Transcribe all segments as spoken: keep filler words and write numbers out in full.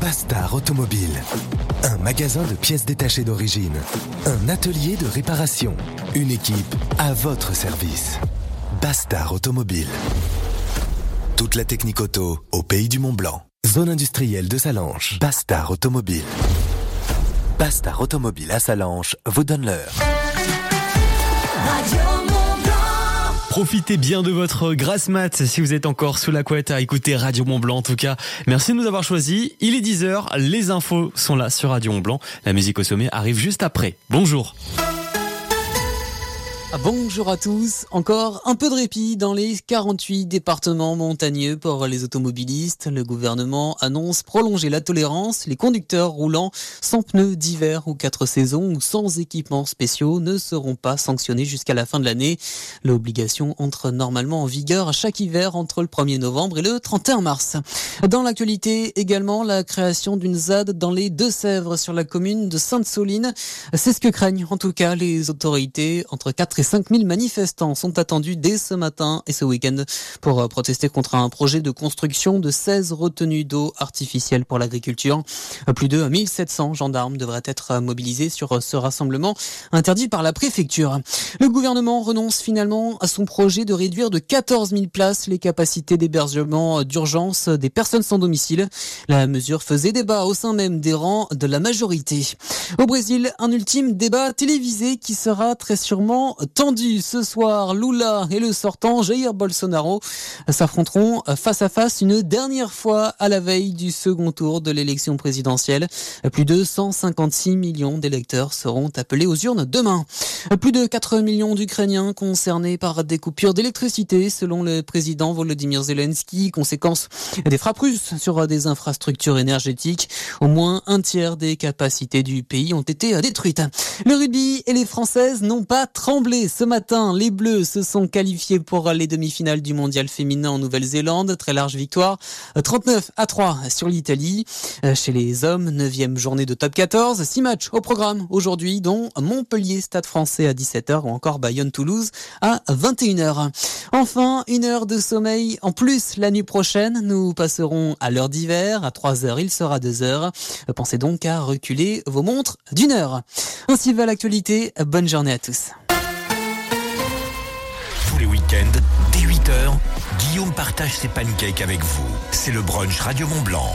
Bastard Automobile. Un magasin de pièces détachées d'origine. Un atelier de réparation. Une équipe à votre service. Bastard Automobile. Toute la technique auto au pays du Mont-Blanc. Zone industrielle de Salanches. Bastard Automobile. Bastard Automobile à Salanches vous donne l'heure. Profitez bien de votre grasse mat si vous êtes encore sous la couette à écouter Radio Mont-Blanc. En tout cas, merci de nous avoir choisis. Il est dix heures, les infos sont là sur Radio Mont-Blanc. La musique au sommet arrive juste après. Bonjour. Bonjour à tous. Encore un peu de répit dans les quarante-huit départements montagneux pour les automobilistes. Le gouvernement annonce prolonger la tolérance. Les conducteurs roulant sans pneus d'hiver ou quatre saisons ou sans équipements spéciaux ne seront pas sanctionnés jusqu'à la fin de l'année. L'obligation entre normalement en vigueur chaque hiver entre le premier novembre et le trente et un mars. Dans l'actualité également, la création d'une Z A D dans les Deux-Sèvres sur la commune de Sainte-Soline. C'est ce que craignent en tout cas les autorités. Entre quatre et cinq mille manifestants sont attendus dès ce matin et ce week-end pour protester contre un projet de construction de seize retenues d'eau artificielles pour l'agriculture. Plus de mille sept cents gendarmes devraient être mobilisés sur ce rassemblement interdit par la préfecture. Le gouvernement renonce finalement à son projet de réduire de quatorze mille places les capacités d'hébergement d'urgence des personnes sans domicile. La mesure faisait débat au sein même des rangs de la majorité. Au Brésil, un ultime débat télévisé qui sera très sûrement tendu ce soir. Lula et le sortant Jair Bolsonaro s'affronteront face à face une dernière fois à la veille du second tour de l'élection présidentielle. Plus de cent cinquante-six millions d'électeurs seront appelés aux urnes demain. Plus de quatre millions d'Ukrainiens concernés par des coupures d'électricité selon le président Volodymyr Zelensky, conséquence des frappes russes sur des infrastructures énergétiques. Au moins un tiers des capacités du pays ont été détruites. Le rugby et les Françaises n'ont pas tremblé ce matin. Les Bleus se sont qualifiés pour les demi-finales du mondial féminin en Nouvelle-Zélande. Très large victoire, trente-neuf à trois sur l'Italie. Chez les hommes, neuvième journée de top quatorze. Six matchs au programme aujourd'hui, dont Montpellier Stade Français à dix-sept heures ou encore Bayonne-Toulouse à vingt et une heures. Enfin, une heure de sommeil en plus la nuit prochaine. Nous passerons à l'heure d'hiver. À trois heures, il sera deux heures. Pensez donc à reculer vos montres d'une heure. Ainsi va l'actualité. Bonne journée à tous. Tous les week-ends, dès huit heures, Guillaume partage ses pancakes avec vous. C'est le brunch Radio Mont-Blanc.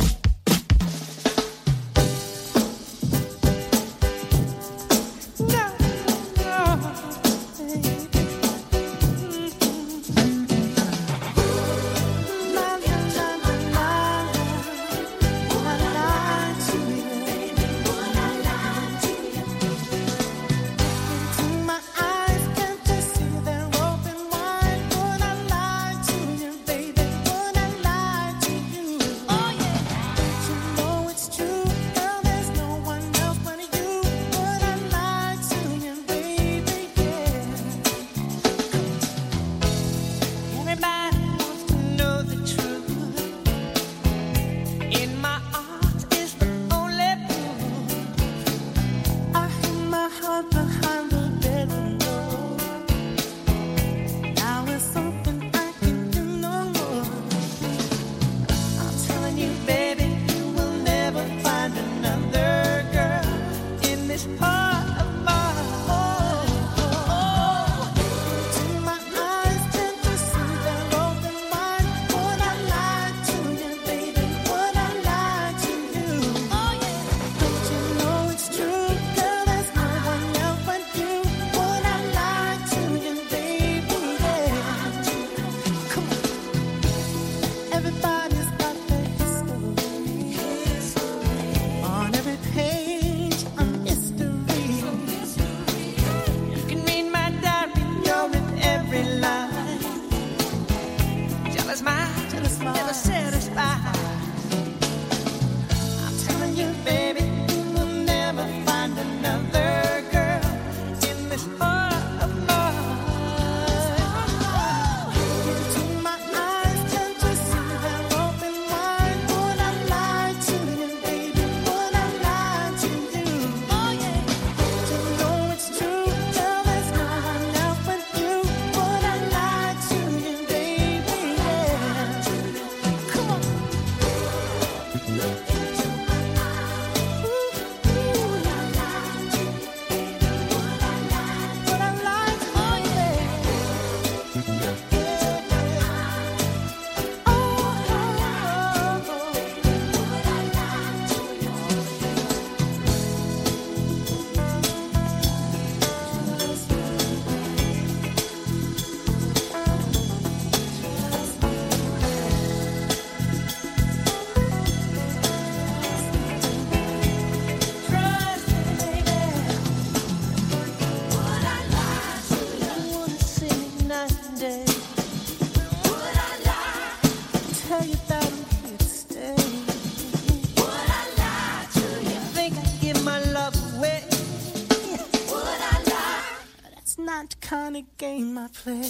funny game I play.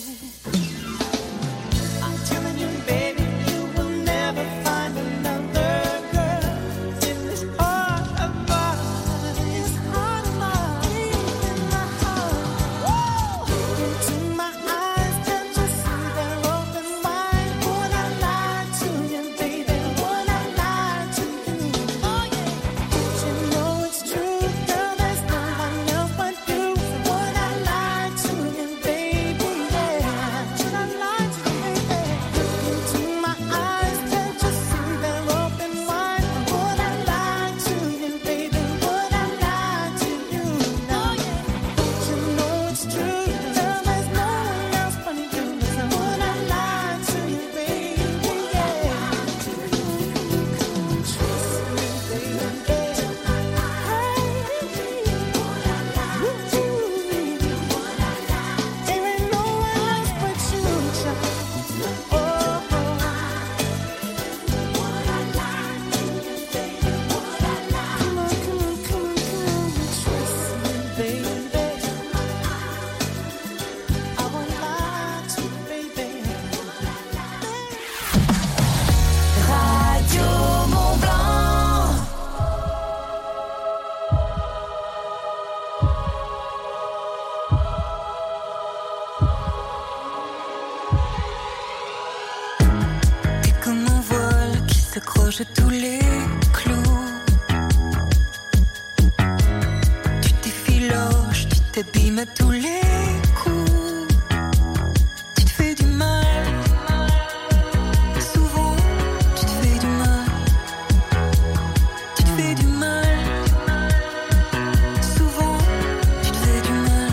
I'm telling you, baby, you will never find another girl in this heart of mine. This heart of mine, in my heart. Into my eyes, can't you see they're open wide? Would I lie to you, baby? Would I lie to you? Oh yeah. You know it's true, girl. There's no one else but you. Would I lie to you, baby? Yeah. Should I lie to you, baby? Into my eyes, can't you see they're open wide? Would I lie to you, baby? Would I lie to you? No, yeah. You know it's true, girl. There's no one else but you. So would I lie to you, baby? Yeah. Trust me, baby. There ain't no one else but you, child. Oh, oh. Come on, come on, come on, come on. Trust me, baby. I won't lie to you, baby. Radio Mont Blanc. T'es comme un voile qui s'accroche à tous les clous. Tu t'effiloches, tu t'abîmes à tous les coups. Tu te fais du mal. Souvent, tu te fais du mal. Tu te fais du mal. Souvent, tu te fais du mal.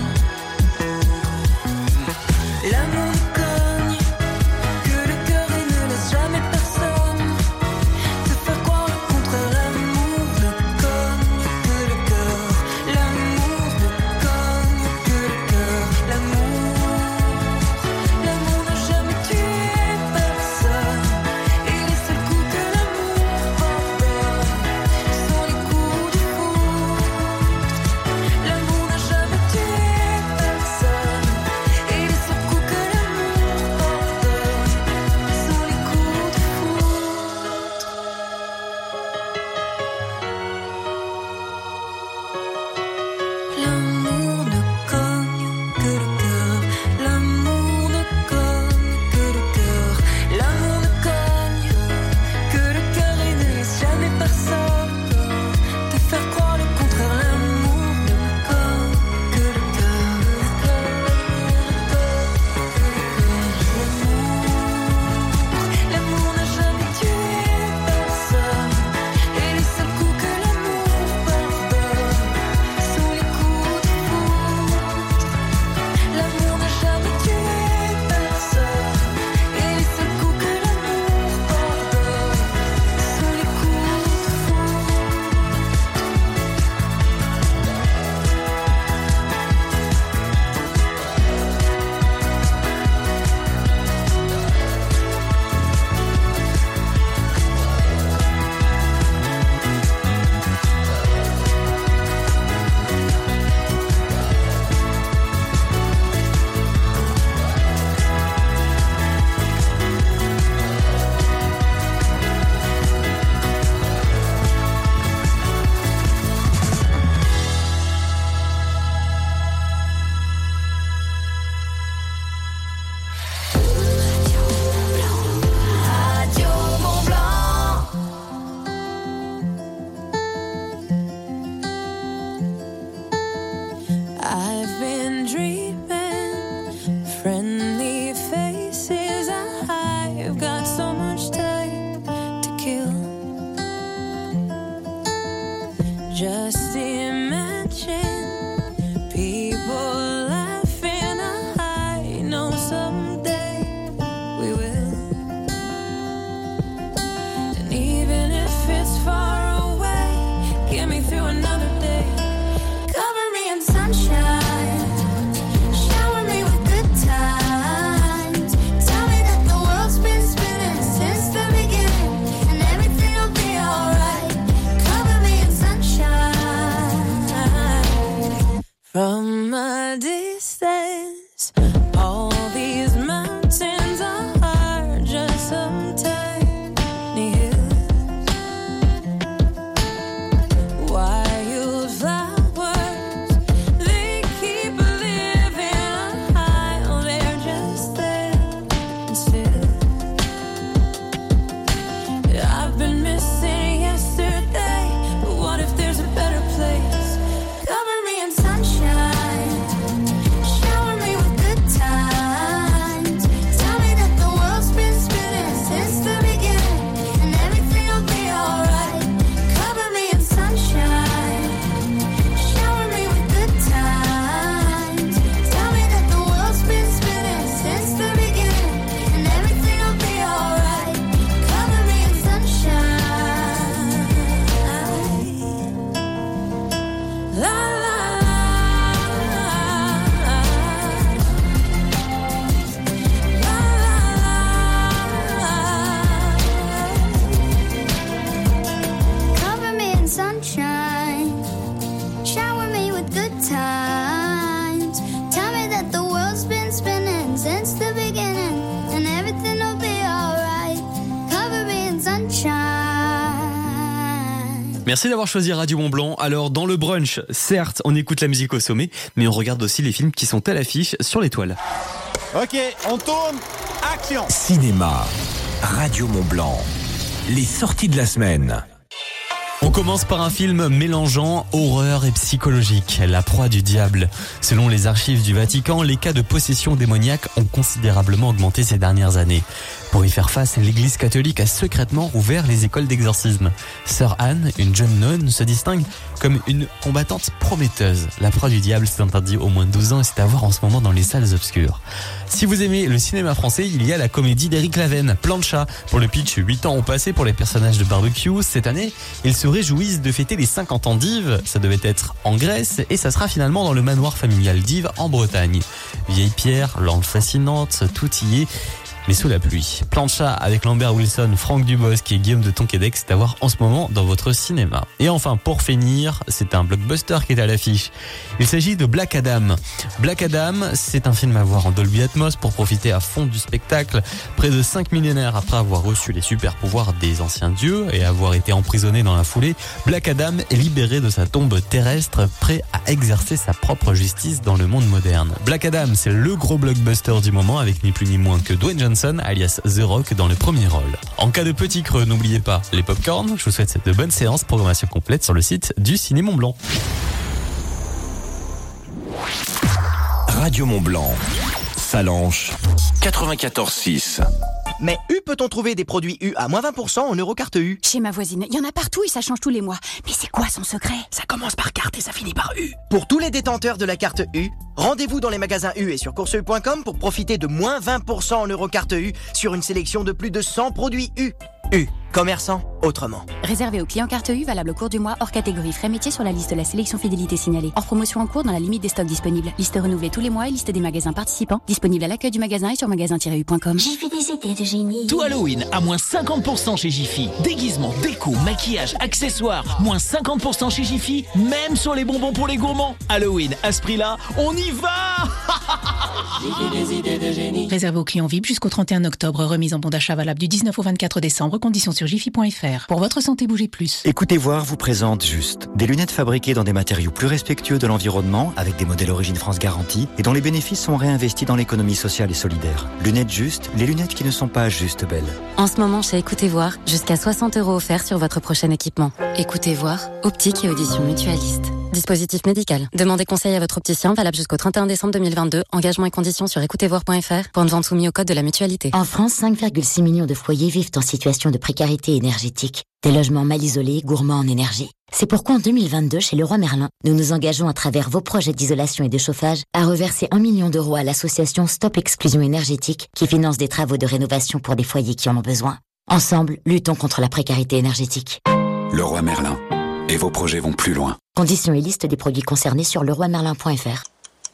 L'amour cogne, que le cœur et ne laisse jamais personne te faire croire le contraire. L'amour ne cogne que le cœur. L'amour ne cogne que le cœur. Merci d'avoir choisi Radio Mont-Blanc. Alors, dans le brunch, certes, on écoute la musique au sommet, mais on regarde aussi les films qui sont à l'affiche sur l'étoile. Ok, on tourne. Action. Cinéma, Radio Mont-Blanc, les sorties de la semaine. On commence par un film mélangeant horreur et psychologique, La proie du diable. Selon les archives du Vatican, les cas de possession démoniaque ont considérablement augmenté ces dernières années. Pour y faire face, l'Église catholique a secrètement ouvert les écoles d'exorcisme. Sœur Anne, une jeune nonne, se distingue comme une combattante prometteuse. La proie du diable, c'est interdit au moins de douze ans et c'est à voir en ce moment dans les salles obscures. Si vous aimez le cinéma français, il y a la comédie d'Éric Laven, Plancha. Pour le pitch, huit ans ont passé pour les personnages de Barbecue. Cette année, ils se réjouissent de fêter les cinquante ans d'Yves. Ça devait être en Grèce et ça sera finalement dans le manoir familial d'Yves en Bretagne. Vieille pierre, lampe fascinante, tout y est, mais sous la pluie. Plancha avec Lambert Wilson, Franck Dubosc et Guillaume de Tonquédec, c'est à voir en ce moment dans votre cinéma. Et enfin, pour finir, c'est un blockbuster qui est à l'affiche. Il s'agit de Black Adam. Black Adam, c'est un film à voir en Dolby Atmos pour profiter à fond du spectacle. Près de cinq millénaires après avoir reçu les super pouvoirs des anciens dieux et avoir été emprisonné dans la foulée, Black Adam est libéré de sa tombe terrestre, prêt à exercer sa propre justice dans le monde moderne. Black Adam, c'est le gros blockbuster du moment avec ni plus ni moins que Dwayne Johnson alias The Rock dans le premier rôle. En cas de petit creux, n'oubliez pas les popcorn. Je vous souhaite cette bonne séance. Programmation complète sur le site du Ciné Mont-Blanc. Radio Mont-Blanc, Salanches, quatre-vingt-quatorze six. Mais U peut-on trouver des produits U à moins vingt pour cent en Eurocarte U? Chez ma voisine, il y en a partout et ça change tous les mois. Mais c'est quoi son secret? Ça commence par carte et ça finit par U. Pour tous les détenteurs de la carte U, rendez-vous dans les magasins U et sur courseu point com pour profiter de moins vingt pour cent en Eurocarte U sur une sélection de plus de cent produits U. U, commerçant autrement. Réservé aux clients carte U, valable au cours du mois, hors catégorie frais métiers sur la liste de la sélection fidélité signalée. Hors promotion en cours dans la limite des stocks disponibles. Liste renouvelée tous les mois et liste des magasins participants. Disponible à l'accueil du magasin et sur magasin tiret u point com. J'ai fait des idées de génie. Tout Halloween à moins cinquante pour cent chez Jiffy. Déguisement, déco, maquillage, accessoires. Moins cinquante pour cent chez Jiffy, même sur les bonbons pour les gourmands. Halloween, à ce prix-là, on y va. Réservé aux clients V I P jusqu'au trente et un octobre. Remise en bon d'achat valable du dix-neuf au vingt-quatre décembre. Conditions sur jiffy point f r. Pour votre santé, bougez plus. Écoutez voir vous présente Juste. Des lunettes fabriquées dans des matériaux plus respectueux de l'environnement, avec des modèles Origine France garantie, et dont les bénéfices sont réinvestis dans l'économie sociale et solidaire. Lunettes Juste, les lunettes qui ne sont pas juste belles. En ce moment, chez Écoutez voir, jusqu'à soixante euros offerts sur votre prochain équipement. Écoutez voir, optique et audition mutualiste. Dispositif médical. Demandez conseil à votre opticien, valable jusqu'au trente et un décembre deux mille vingt-deux. Engagement et conditions sur écoutez voir point f r. Point de vente soumis au code de la mutualité. En France, cinq virgule six millions de foyers vivent en situation de précarité énergétique. Des logements mal isolés, gourmands en énergie. C'est pourquoi en deux mille vingt-deux, chez Leroy Merlin, nous nous engageons à travers vos projets d'isolation et de chauffage à reverser un million d'euros à l'association Stop Exclusion Énergétique qui finance des travaux de rénovation pour des foyers qui en ont besoin. Ensemble, luttons contre la précarité énergétique. Leroy Merlin. Et vos projets vont plus loin. Conditions et liste des produits concernés sur leroy merlin point f r.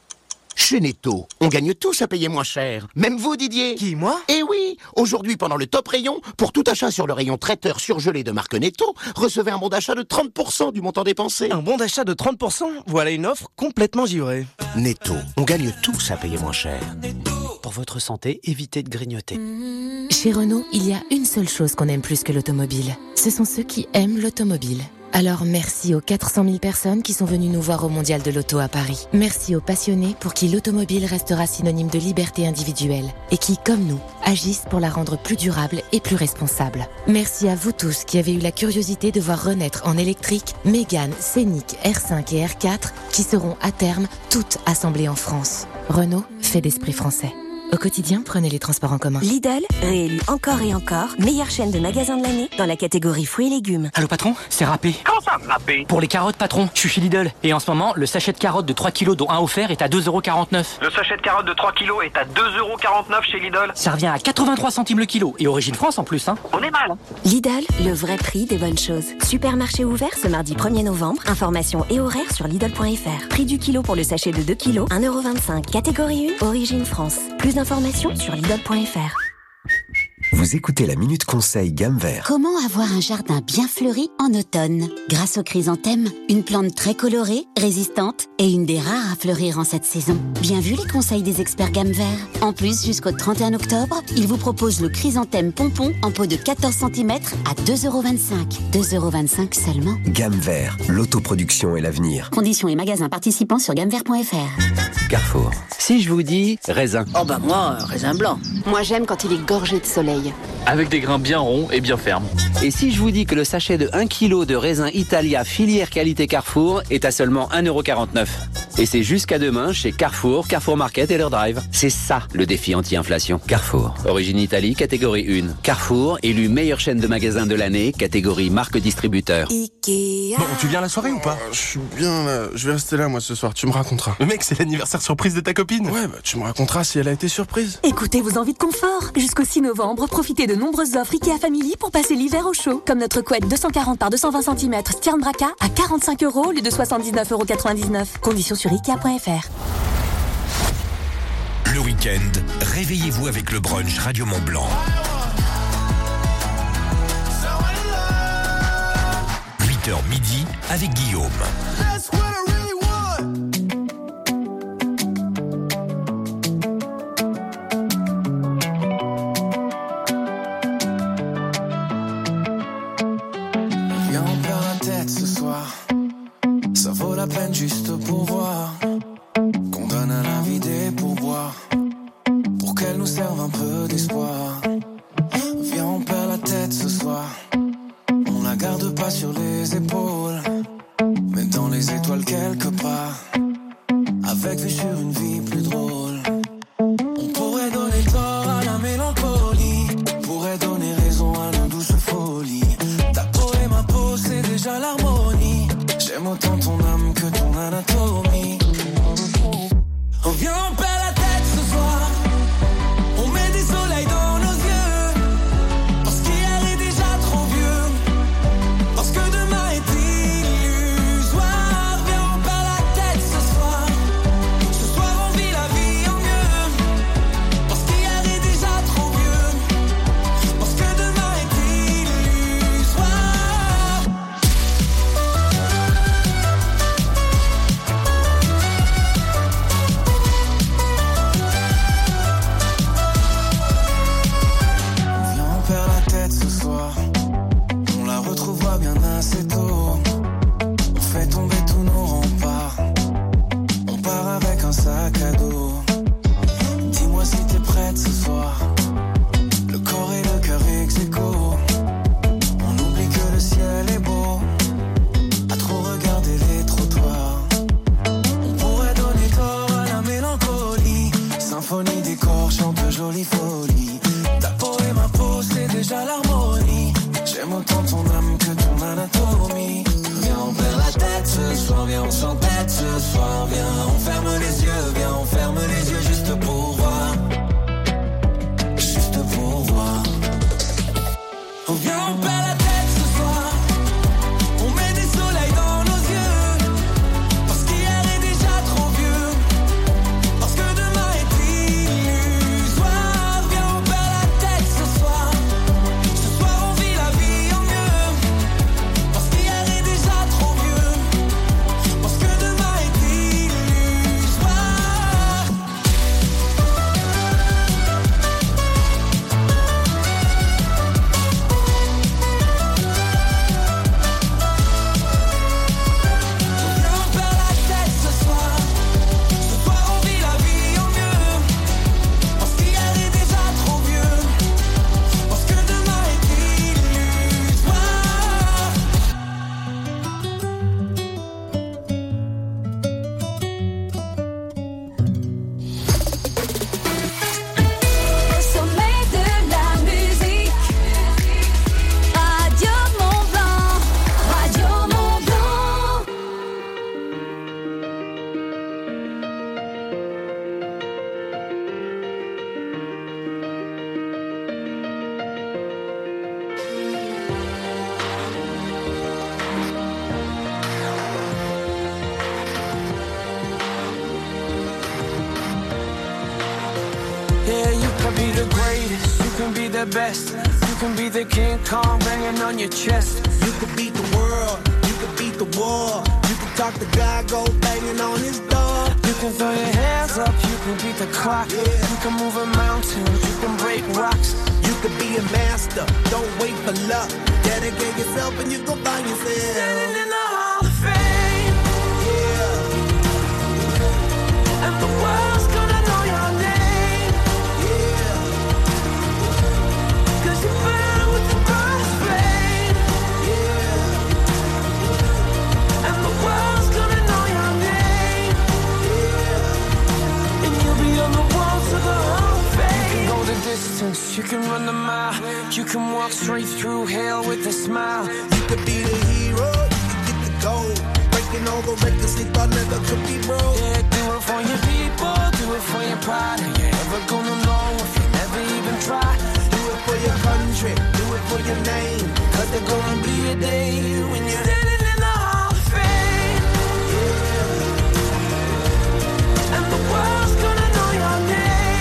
Chez Netto, on gagne tous à payer moins cher. Même vous, Didier. Qui, moi? Eh oui. Aujourd'hui, pendant le top rayon, pour tout achat sur le rayon traiteur surgelé de marque Netto, recevez un bon d'achat de trente pour cent du montant dépensé. Un bon d'achat de trente pour cent? Voilà une offre complètement givrée. Netto, on gagne tous à payer moins cher. Pour votre santé, évitez de grignoter. Chez Renault, il y a une seule chose qu'on aime plus que l'automobile. Ce sont ceux qui aiment l'automobile. Alors merci aux quatre cent mille personnes qui sont venues nous voir au Mondial de l'Auto à Paris. Merci aux passionnés pour qui l'automobile restera synonyme de liberté individuelle et qui, comme nous, agissent pour la rendre plus durable et plus responsable. Merci à vous tous qui avez eu la curiosité de voir renaître en électrique Mégane, Scénic, R cinq et R quatre qui seront à terme toutes assemblées en France. Renault fait d'esprit français. Au quotidien, prenez les transports en commun. Lidl, réélu encore et encore, meilleure chaîne de magasins de l'année dans la catégorie fruits et légumes. Allô patron, c'est râpé. Comment ça, râpé? Pour les carottes patron, je suis chez Lidl. Et en ce moment, le sachet de carottes de trois kilos dont un offert est à deux euros quarante-neuf. Le sachet de carottes de trois kilos est à deux euros quarante-neuf chez Lidl. Ça revient à quatre-vingt-trois centimes le kilo. Et Origine France en plus, hein. On est mal, hein. Lidl, le vrai prix des bonnes choses. Supermarché ouvert ce mardi premier novembre. Informations et horaires sur Lidl point f r. Prix du kilo pour le sachet de deux kilos, un euro vingt-cinq. Catégorie un, Origine France. Plus d'informations sur Lidl point f r. Vous Vous écoutez la Minute Conseil Gamme Vert. Comment avoir un jardin bien fleuri en automne? Grâce aux chrysanthèmes, une plante très colorée, résistante et une des rares à fleurir en cette saison. Bien vu les conseils des experts Gamme Vert. En plus, jusqu'au trente et un octobre, ils vous proposent le chrysanthème pompon en pot de quatorze centimètres à deux euros vingt-cinq. deux euros vingt-cinq seulement. Gamme Vert, l'autoproduction et l'avenir. Conditions et magasins participants sur gamme vert point f r. Carrefour. Si je vous dis raisin. Oh bah moi, raisin blanc. Moi j'aime quand il est gorgé de soleil. Avec des grains bien ronds et bien fermes. Et si je vous dis que le sachet de un kilo de raisin Italia filière qualité Carrefour est à seulement un euro quarante-neuf. Et c'est jusqu'à demain chez Carrefour, Carrefour Market et leur drive. C'est ça le défi anti-inflation. Carrefour. Origine Italie, catégorie un. Carrefour, élu meilleure chaîne de magasins de l'année, catégorie marque distributeur. Bon, tu viens à la soirée ou pas? Je suis bien là. Je vais rester là moi ce soir. Tu me raconteras. Mais mec, c'est l'anniversaire surprise de ta copine. Ouais, bah tu me raconteras si elle a été surprise. Écoutez vos envies de confort. Jusqu'au six novembre, profitez de nombreuses offres Ikea Family pour passer l'hiver au chaud. Comme notre couette deux cent quarante par deux cent vingt centimètres Stern Braca à quarante-cinq euros au lieu de soixante-dix-neuf euros quatre-vingt-dix-neuf. Conditions sur ikea point f r. Le week-end, réveillez-vous avec le brunch Radio Mont Blanc. huit heures midi avec Guillaume. Viens, on perd la tête ce soir. Ça vaut la peine juste pour voir qu'on donne à la vie des pourboires pour qu'elle nous serve un peu d'espoir. Viens, on perd la tête ce soir. On la garde pas sur les épaules, mais dans les étoiles quelque part, avec vue sur une vie plus drôle. On pourrait donner tort à la mélancolie, pourrait donner raison à nos douces folies. Ta peau et ma peau, c'est déjà l'harmonie. J'aime autant ton âme que ton anatomie. On vient, on perd la tête ce soir. On met des soleils dans nos yeux, parce qu'hier est déjà trop vieux, parce que demain est illusoire. Viens, on perd la tête ce soir. Ce soir on vit la vie en mieux, parce qu'hier est déjà trop vieux, parce que demain est illusoire. Viens, on perd la tête ce soir. On la retrouvera bien assez tôt. On fait tomber tous nos remparts. On part avec un sac à dos. Dis-moi si t'es prête ce soir. Le corps et le cœur ex aequo. On oublie que le ciel est beau. À trop regarder les trottoirs. On pourrait donner tort à la mélancolie. Symphonie des corps chante jolie folie. Ta peau et ma peau, c'est déjà l'harmonie. J'aime autant ton âme que ton anatomie. Viens, on perd la tête ce soir. Viens, on s'entête ce soir. Viens, on ferme les yeux. Viens, on ferme les yeux juste pour voir. Juste pour voir. On vient, on perd la tête ce soir. On met des soleils dans nos yeux, parce qu'hier est déjà trop vieux, parce que demain est illusoire. Viens, on perd la tête ce soir. Ce soir on vit la vie en mieux, parce qu'hier est déjà trop vieux, parce que demain est illusoire. be the best. You can be the King Kong banging on your chest. You can beat the world, you can beat the war. You can talk to God, go banging on his door. You can throw your hands up, you can beat the clock. Yeah. You can move a mountain, you can break rocks. You can be a master, don't wait for luck. Dedicate yourself and you go find yourself standing in the Hall of Fame. Yeah. And the world's gonna know your name. Yeah. Cause you burn with the brightest flame. Yeah. And the world's gonna know your name. Yeah. And you'll be on the walls of the Hall of Fame. You can go the distance, you can run the mile. You can walk straight through hell with a smile. You could be the hero, you could get the gold. Breaking all the records they thought never could be broke. Yeah, do it for your people, do it for your pride. Are you ever gonna know if you never even try? Do it for your country, do it for your name. Cause there's gonna be a day when you're standing in the Hall of Fame. Yeah. And the world's gonna know your name.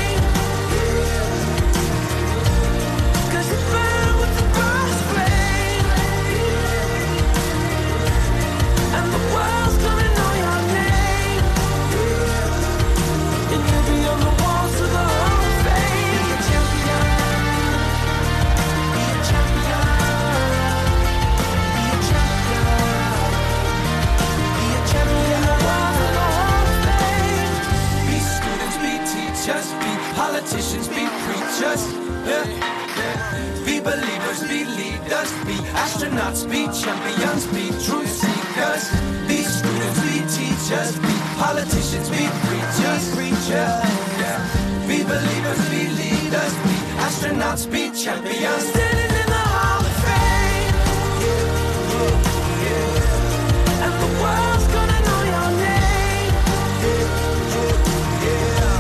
Politicians be preachers, yeah. Be believers, be leaders, be astronauts, be champions, be truth seekers. Be students, be teachers, be politicians, be preachers, preachers, yeah. Be believers, be leaders, be astronauts, be champions. Standing in the Hall of Fame, yeah, yeah. And the world's gonna know your name, yeah, yeah, yeah.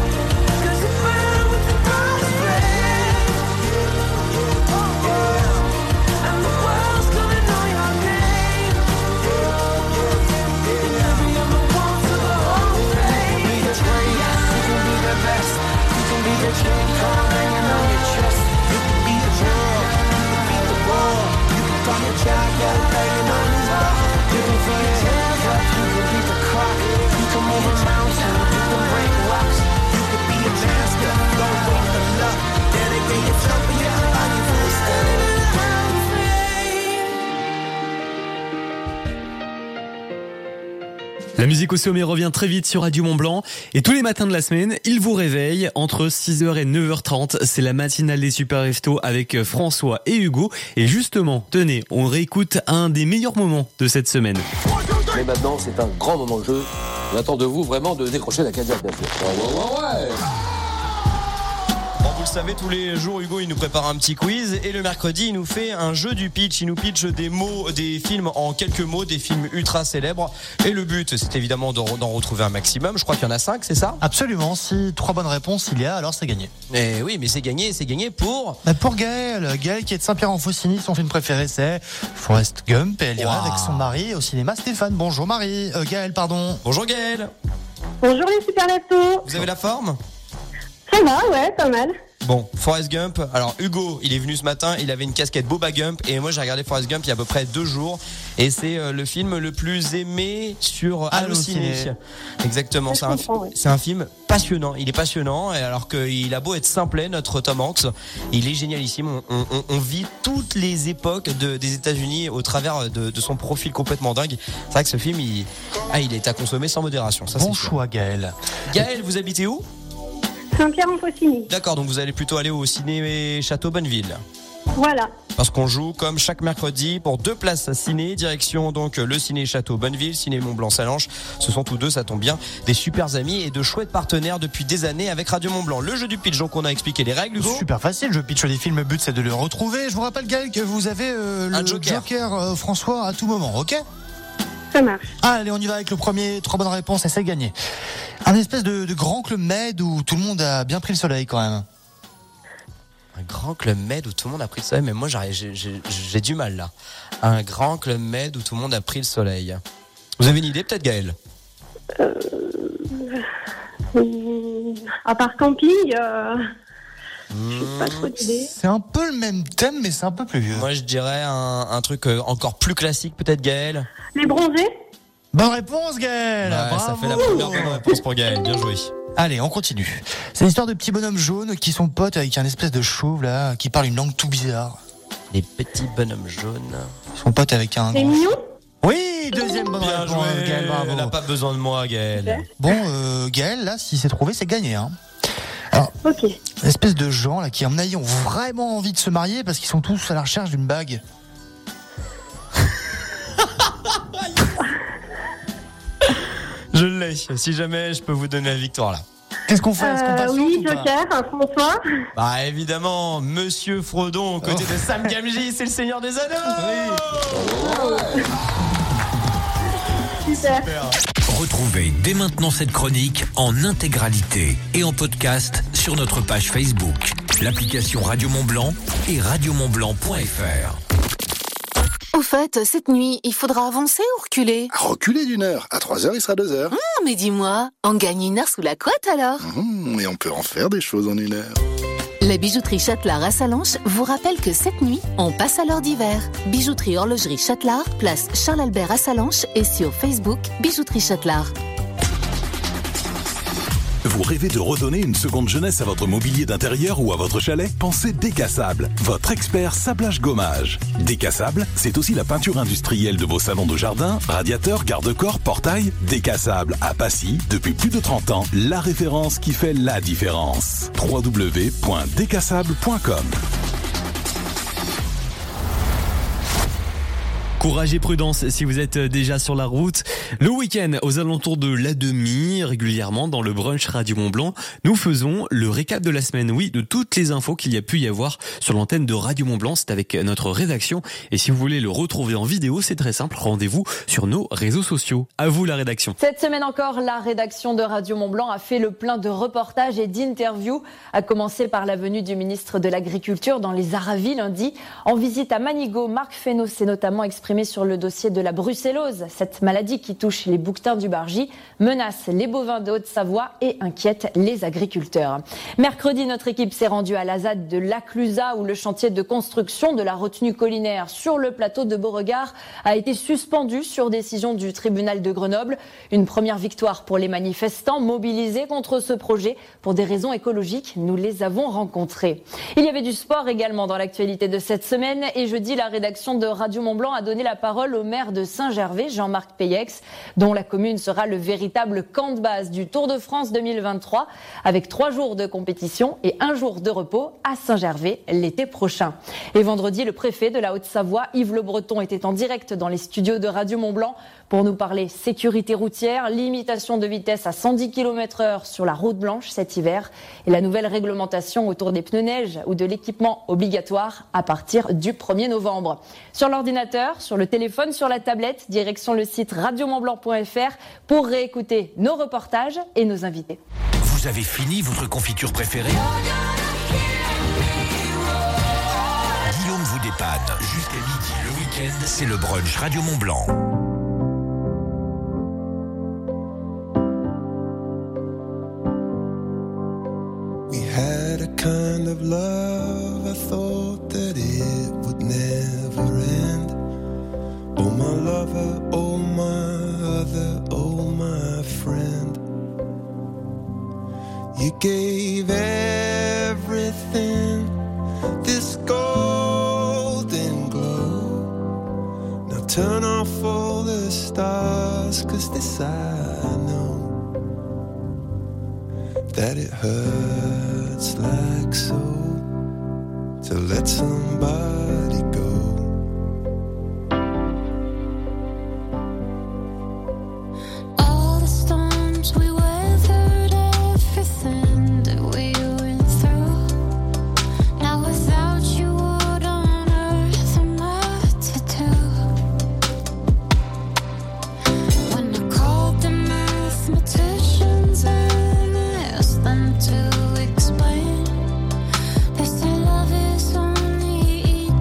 You can hanging on your chest. You can be the girl, you can beat the wall. You can find a child banging on his door. You can throw your hands up, you can beat the clock. You can move a mountain, you can break rocks. You can be a master, don't wait for luck. Dedicate yourself and you can find yourself standing in the Hall of Fame. La musique au sommet revient très vite sur Radio Mont-Blanc et tous les matins de la semaine, il vous réveille entre six heures et neuf heures trente. C'est la matinale des Super Restos avec François et Hugo. Et justement, tenez, on réécoute un des meilleurs moments de cette semaine. Mais maintenant, c'est un grand moment de jeu. On attend de vous vraiment de décrocher la cagnotte, bien sûr. Ouais, ouais, ouais. Bon, vous le savez, tous les jours, Hugo, il nous prépare un petit quiz. Et le mercredi, il nous fait un jeu du pitch. Il nous pitch des mots, des films en quelques mots, des films ultra célèbres. Et le but, c'est évidemment d'en retrouver un maximum. Je crois qu'il y en a cinq, c'est ça ? Absolument. Si trois bonnes réponses il y a, alors c'est gagné. Et oui, mais c'est gagné, c'est gagné pour... Bah pour Gaël. Gaël qui est de Saint-Pierre-en-Faucigny. Son film préféré, c'est Forrest Gump. Et elle ira wow. avec son mari au cinéma Stéphane. Bonjour Marie. Euh, Gaël, pardon. Bonjour Gaël. Bonjour les Super Restos. Vous avez la forme ? Ça va, ouais, pas mal. Bon, Forrest Gump. Alors Hugo, il est venu ce matin, il avait une casquette Boba Gump et moi j'ai regardé Forrest Gump il y a à peu près deux jours et c'est euh, le film le plus aimé sur Allociné. Exactement, c'est un, ouais. c'est un film passionnant. Il est passionnant et alors qu'il a beau être simplet, notre Tom Hanks, il est génialissime. On, on, on vit toutes les époques de, des États-Unis au travers de, de son profil complètement dingue. C'est vrai que ce film, il, ah, il est à consommer sans modération. Ça, bon c'est choix, Gaël. Gaël, vous habitez où ? Saint-Pierre-en-Faucigny. D'accord, donc vous allez plutôt aller au ciné Château Bonneville. Voilà. Parce qu'on joue comme chaque mercredi pour deux places à ciné, direction donc le ciné Château Bonneville, ciné Mont-Blanc-Salanches. Ce sont tous deux, ça tombe bien, des super amis et de chouettes partenaires depuis des années avec Radio Mont-Blanc. Le jeu du pitch, donc on a expliqué les règles, Hugo. Super facile, je pitch des films, le but c'est de le retrouver. Je vous rappelle Gaël que vous avez euh, le Un joker, joker euh, François à tout moment, ok ? Ça marche. Allez, on y va avec le premier, trois bonnes réponses et c'est gagné. Un espèce de, de grand Club Med où tout le monde a bien pris le soleil quand même. Un grand Club Med où tout le monde a pris le soleil, mais moi j'ai, j'ai, j'ai du mal là. Un grand Club Med où tout le monde a pris le soleil. Vous avez une idée peut-être, Gaël ? euh... À part camping, euh... J'ai pas trop d'idées. C'est un peu le même thème, mais c'est un peu plus vieux. Moi, je dirais un, un truc encore plus classique, peut-être, Gaël. Les bronzés. Bonne réponse, Gaël. Ouais, Bravo. ça fait la première bonne réponse pour Gaël. Bien joué. Allez, on continue. C'est l'histoire de petits bonhommes jaunes qui sont potes avec un espèce de chauve là, qui parle une langue tout bizarre. Les petits bonhommes jaunes. Ils sont potes avec un. C'est grand... mignon. Oui, deuxième bonne Bien réponse, joué. Gaël, bravo. Elle n'a pas besoin de moi, Gaël. Bon, euh, Gaël, là, si c'est trouvé, c'est gagné. Hein. Alors, Ok. une espèce de gens là qui, à mon avis, ont vraiment envie de se marier parce qu'ils sont tous à la recherche d'une bague. Je l'ai. Si jamais, je peux vous donner la victoire là. Qu'est-ce qu'on fait? Est-ce qu'on Euh, passe oui, ou pas Joker, un François. Bah évidemment, Monsieur Frodon aux côtés de Sam Gamgee, c'est le Seigneur des Anneaux. Super. Retrouvez dès maintenant cette chronique en intégralité et en podcast sur notre page Facebook, l'application Radio Mont-Blanc et radio mont blanc point f r. Au fait, cette nuit, il faudra avancer ou reculer? Reculer d'une heure. À trois heures, il sera deux heures. Ah, mais dis-moi, on gagne une heure sous la couette alors? Mmh, et on peut en faire des choses en une heure. La bijouterie Châtelard à Sallanches vous rappelle que cette nuit, on passe à l'heure d'hiver. Bijouterie Horlogerie Châtelard, place Charles-Albert à Sallanches et sur Facebook, Bijouterie Châtelard. Vous rêvez de redonner une seconde jeunesse à votre mobilier d'intérieur ou à votre chalet? Pensez Décassable, votre expert sablage gommage. Décassable, c'est aussi la peinture industrielle de vos salons de jardin, radiateurs, garde-corps, portails. Décassable à Passy, depuis plus de trente ans, la référence qui fait la différence. w w w point décassable point com. Courage et prudence si vous êtes déjà sur la route. Le week-end, aux alentours de la demi, régulièrement dans le brunch Radio Mont-Blanc, nous faisons le récap de la semaine, oui, de toutes les infos qu'il y a pu y avoir sur l'antenne de Radio Mont-Blanc. C'est avec notre rédaction. Et si vous voulez le retrouver en vidéo, c'est très simple. Rendez-vous sur nos réseaux sociaux. À vous la rédaction. Cette semaine encore, la rédaction de Radio Mont-Blanc a fait le plein de reportages et d'interviews, à commencer par la venue du ministre de l'Agriculture dans les Aravis lundi. En visite à Manigot, Marc Fesneau s'est notamment exprimé sur le dossier de la brucellose, cette maladie qui touche les bouquetins du Bargy, menace les bovins de Haute-Savoie et inquiète les agriculteurs. Mercredi, notre équipe s'est rendue à la Z A D de Laclusaz où le chantier de construction de la retenue collinaire sur le plateau de Beauregard a été suspendu sur décision du tribunal de Grenoble. Une première victoire pour les manifestants mobilisés contre ce projet pour des raisons écologiques. Nous les avons rencontrés. Il y avait du sport également dans l'actualité de cette semaine et jeudi, la rédaction de Radio Mont-Blanc a donné la parole au maire de Saint-Gervais, Jean-Marc Peyex, dont la commune sera le véritable camp de base du Tour de France deux mille vingt-trois, avec trois jours de compétition et un jour de repos à Saint-Gervais l'été prochain. Et vendredi, le préfet de la Haute-Savoie, Yves Le Breton, était en direct dans les studios de Radio Mont-Blanc pour nous parler sécurité routière, limitation de vitesse à cent dix kilomètres heure sur la route blanche cet hiver et la nouvelle réglementation autour des pneus neige ou de l'équipement obligatoire à partir du premier novembre. Sur l'ordinateur, sur le téléphone, sur la tablette, direction le site radio mont blanc point f r pour réécouter nos reportages et nos invités. Vous avez fini votre confiture préférée? Guillaume vous dépanne. Jusqu'à midi le week-end, c'est le brunch Radio Mont-Blanc. We had a kind of love, I thought that it would never end. Oh my lover, oh my other, oh my friend. You gave everything this golden glow. Now turn off all the stars, 'cause this I know, that it hurts like so to let somebody go. All the storms we weathered, everything that we went through. Now without you, what on earth am I to do? When I called the mathematicians and asked them to explain, they say love is only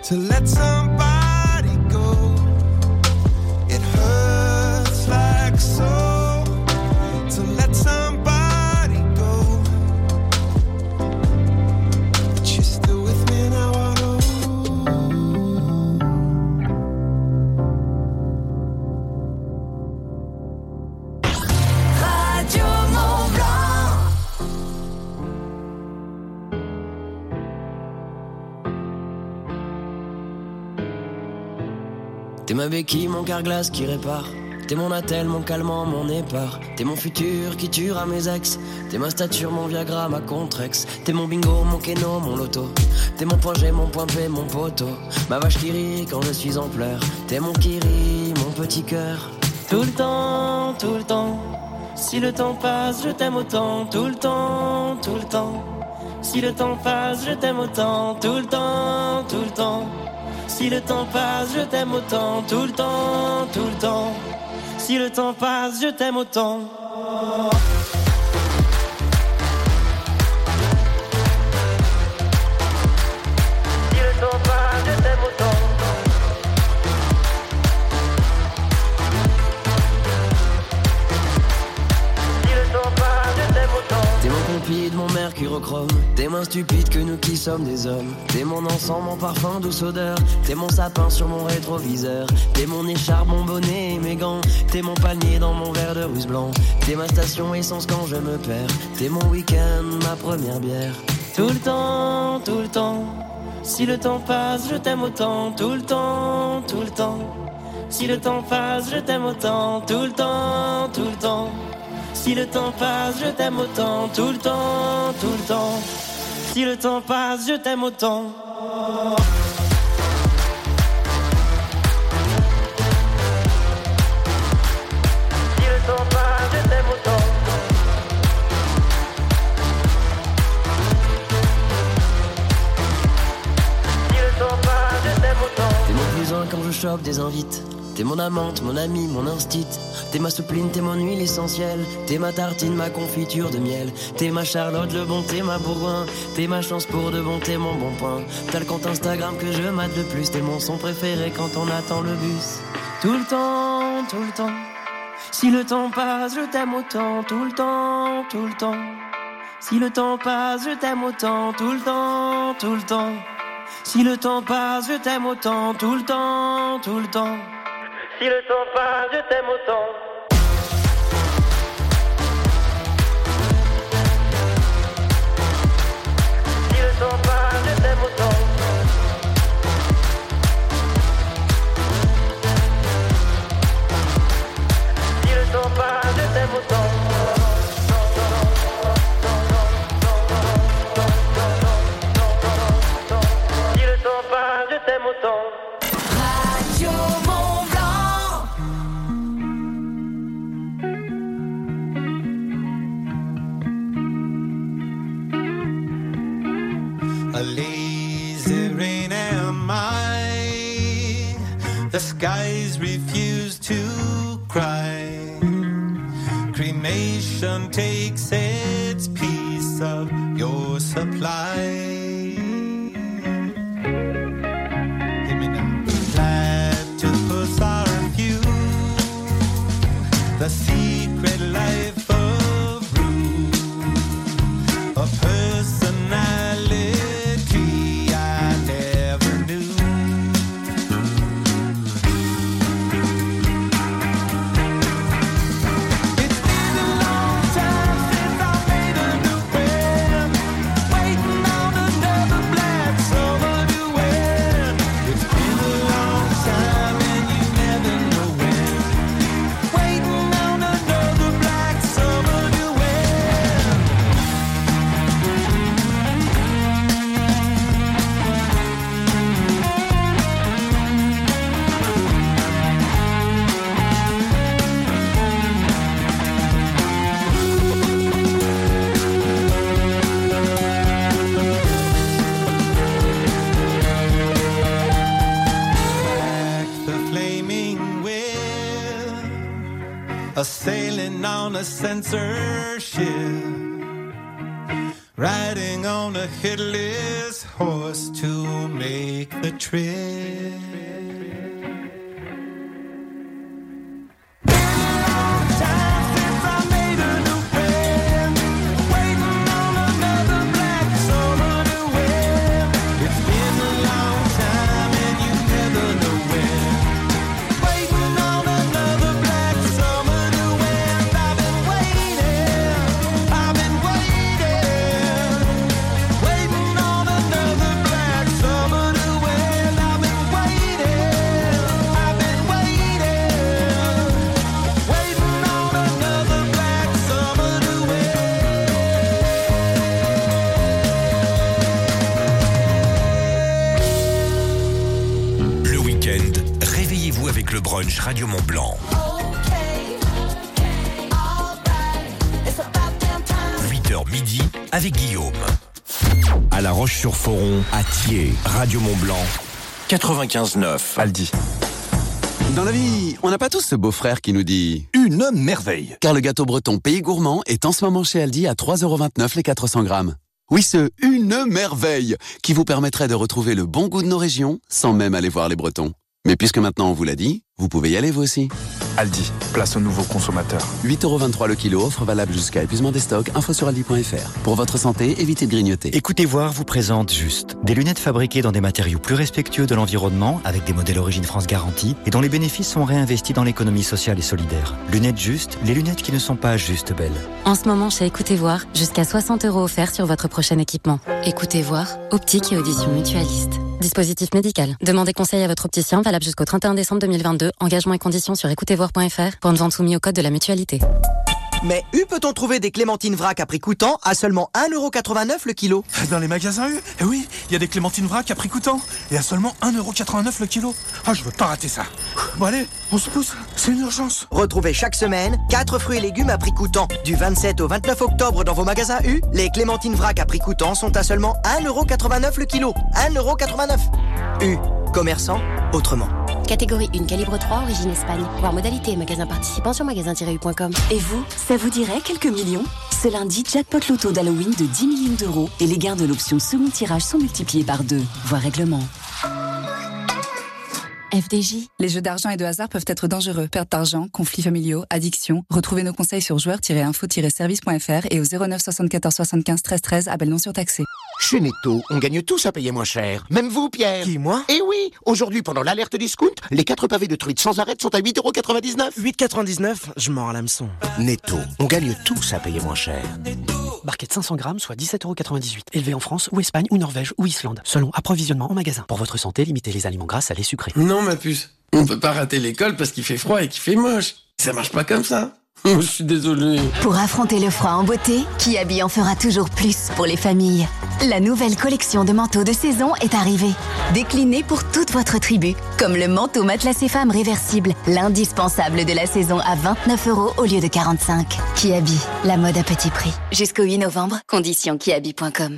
to let somebody go. It hurts like so to let somebody go. But you're still with me now, I know. Radio Mont Blanc. T'es ma béquille, mon carglass qui répare. T'es mon attel, mon calmant, mon épar. T'es mon futur qui tuera mes ex. T'es ma stature, mon Viagra, ma Contrex. T'es mon bingo, mon keno, mon loto. T'es mon point G, mon point P, mon poteau. Ma vache qui rit quand je suis en pleurs. T'es mon kiri, mon petit cœur. Tout le temps, tout le temps. Si le temps passe, je t'aime autant. Tout le temps, tout le temps. Si le temps passe, je t'aime autant. Tout le temps, tout le temps. Si le temps passe, je t'aime autant. Tout le temps, tout le temps. Si le temps passe, je t'aime autant. Si le temps passe, je t'aime autant. Si le temps passe, je t'aime autant. T'es mon compide, mon mercurochrome. T'es moins stupide que nous qui sommes des hommes. T'es mon encens, mon parfum, douce odeur. T'es mon sapin sur mon rétroviseur. T'es mon écharpe, mon bonnet et mes gants. T'es mon panier dans mon verre de rouge blanc. T'es ma station essence quand je me perds. T'es mon week-end, ma première bière. Tout le temps, tout le temps. Si le temps passe, je t'aime autant. Tout le temps, tout le temps. Si le temps passe, je t'aime autant. Tout le temps, tout le temps. Si le temps passe, je t'aime autant. Tout le temps, tout le temps. Si le temps passe, je t'aime autant. Si le temps passe, je t'aime autant. Si le temps passe, je t'aime autant. T'es mon plus un quand je chope des invites. T'es mon amante, mon ami, mon instit. T'es ma soupline, t'es mon huile essentielle. T'es ma tartine, ma confiture de miel. T'es ma Charlotte, le bon, t'es ma Bourgoin. T'es ma chance pour de bon, t'es mon bon point. T'as le compte Instagram que je mate le plus. T'es mon son préféré quand on attend le bus. Tout le temps, tout le temps. Si le temps passe, je t'aime autant. Tout le temps, tout le temps. Si le temps passe, je t'aime autant. Tout le temps, tout le temps. Si le temps passe, je t'aime autant. Tout le temps, tout le temps. Si le temps passe, je t'aime autant. Si le temps passe, je t'aime autant. Si le temps passe, je t'aime autant. Si le temps passe, je t'aime autant. Radio Mont Blanc. A lazy rain am I. The skies refuse to cry. Cremation takes its piece of your supply. Hear me now. Platypus are few. The secret life of Rue. A personality I never knew. It's been a long time since I made a new friend. Waiting on another black summer to win. It's been a long time and you never know when. Waiting on another black summer to win. Back the flaming wheel, a sailing on a censorship, riding on a headless horse to make make the trip. Le brunch Radio Mont Blanc. huit heures midi avec Guillaume. À La Roche-sur-Foron, à Thiers, Radio Mont Blanc, quatre-vingt-quinze neuf. Aldi. Dans la vie, on n'a pas tous ce beau-frère qui nous dit « Une merveille !» Car le gâteau breton Pays Gourmand est en ce moment chez Aldi à trois euros vingt-neuf les quatre cents grammes. Oui, ce « Une merveille !» qui vous permettrait de retrouver le bon goût de nos régions sans même aller voir les Bretons. Mais puisque maintenant on vous l'a dit, vous pouvez y aller vous aussi. Aldi, place aux nouveaux consommateurs. huit euros vingt-trois le kilo, offre valable jusqu'à épuisement des stocks, info sur aldi point f r. Pour votre santé, évitez de grignoter. Écoutez voir vous présente Juste. Des lunettes fabriquées dans des matériaux plus respectueux de l'environnement, avec des modèles Origine France garantie, et dont les bénéfices sont réinvestis dans l'économie sociale et solidaire. Lunettes Juste, les lunettes qui ne sont pas juste belles. En ce moment, chez Écoutez voir, jusqu'à soixante euros offerts sur votre prochain équipement. Écoutez voir, optique et audition mutualiste. Dispositif médical. Demandez conseil à votre opticien, valable jusqu'au trente et un décembre deux mille vingt-deux. Engagement et conditions sur écoutez voir point f r. Pour une vente soumise au code de la mutualité. Mais où peut-on trouver des clémentines vrac à prix coûtant à seulement un euro quatre-vingt-neuf le kilo? Dans les magasins U. Eh oui, il y a des clémentines vrac à prix coûtant. Et à seulement un euro quatre-vingt-neuf le kilo. Ah, je veux pas rater ça. Bon allez, on se pousse. C'est une urgence. Retrouvez chaque semaine quatre fruits et légumes à prix coûtant. Du vingt-sept au vingt-neuf octobre dans vos magasins U, les clémentines vrac à prix coûtant sont à seulement un euro quatre-vingt-neuf le kilo. un euro quatre-vingt-neuf. U. Commerçant autrement. Catégorie un, calibre trois, origine Espagne. Voir modalité et magasin participant sur magasin tiret u point com. Et vous, ça vous dirait quelques millions? Ce lundi, jackpot loto d'Halloween de dix millions d'euros et les gains de l'option second tirage sont multipliés par deux. Voir règlement. F D J. Les jeux d'argent et de hasard peuvent être dangereux. Perte d'argent, conflits familiaux, addiction. Retrouvez nos conseils sur joueurs tiret info tiret service point f r et au zéro neuf soixante-quatorze soixante-quinze treize treize, appel non surtaxé. Chez Netto, on gagne tous à payer moins cher. Même vous, Pierre. Qui, moi? Eh oui, aujourd'hui, pendant l'alerte discount, les quatre pavés de truite sans arrêt sont à huit euros quatre-vingt-dix-neuf. huit euros quatre-vingt-dix-neuf, je mords à l'hameçon. Netto, on gagne tous à payer moins cher. Barquette cinq cents grammes, soit dix-sept euros quatre-vingt-dix-huit. Élevé en France, ou Espagne, ou Norvège, ou Islande. Selon approvisionnement en magasin. Pour votre santé, limitez les aliments gras, salés, sucrés. Non, ma puce. On peut pas rater l'école parce qu'il fait froid et qu'il fait moche. Ça marche pas comme ça. Je suis désolé. Pour affronter le froid en beauté, Kiabi en fera toujours plus pour les familles. La nouvelle collection de manteaux de saison est arrivée. Déclinée pour toute votre tribu. Comme le manteau matelassé femme réversible, l'indispensable de la saison à vingt-neuf euros au lieu de quarante-cinq. Kiabi, la mode à petit prix. Jusqu'au huit novembre, conditions kiabi point com.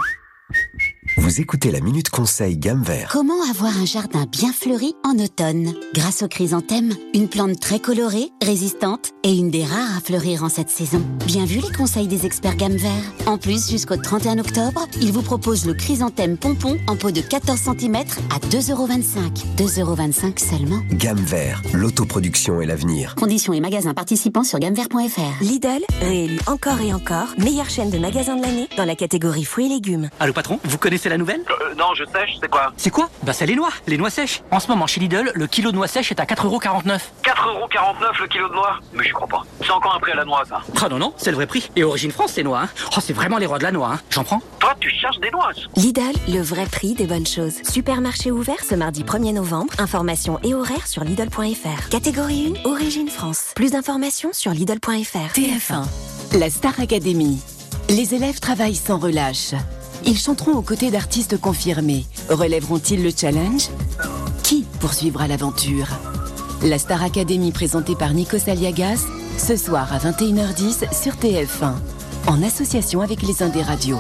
Vous écoutez la Minute Conseil Gamme Vert. Comment avoir un jardin bien fleuri en automne? Grâce aux chrysanthèmes, une plante très colorée, résistante et une des rares à fleurir en cette saison. Bien vu les conseils des experts Gamme Vert. En plus, jusqu'au trente et un octobre, ils vous proposent le chrysanthème pompon en pot de quatorze centimètres à deux euros vingt-cinq. deux euros vingt-cinq seulement. Gamme Vert, l'autoproduction et l'avenir. Conditions et magasins participants sur gamme vert point f r. Lidl, réélu encore et encore, meilleure chaîne de magasins de l'année dans la catégorie fruits et légumes. Allô patron, vous connaissez la nouvelle? euh, Non, je sèche, c'est quoi? C'est quoi? Bah c'est les noix, les noix sèches. En ce moment chez Lidl, le kilo de noix sèches est à quatre euros quarante-neuf. quatre euros quarante-neuf le kilo de noix? Mais j'y crois pas. C'est encore un prix à la noix, ça. Ah non, non, c'est le vrai prix. Et Origine France, ces noix, hein. Oh, c'est vraiment les rois de la noix, hein. J'en prends. Toi, tu cherches des noix. Lidl, le vrai prix des bonnes choses. Supermarché ouvert ce mardi premier novembre. Informations et horaires sur Lidl point f r. Catégorie un, Origine France. Plus d'informations sur Lidl point f r. T F un, la Star Academy. Les élèves travaillent sans relâche. Ils chanteront aux côtés d'artistes confirmés. Relèveront-ils le challenge? Qui poursuivra l'aventure? La Star Academy présentée par Nikos Aliagas, ce soir à vingt et une heures dix sur T F un, en association avec les Indés Radio.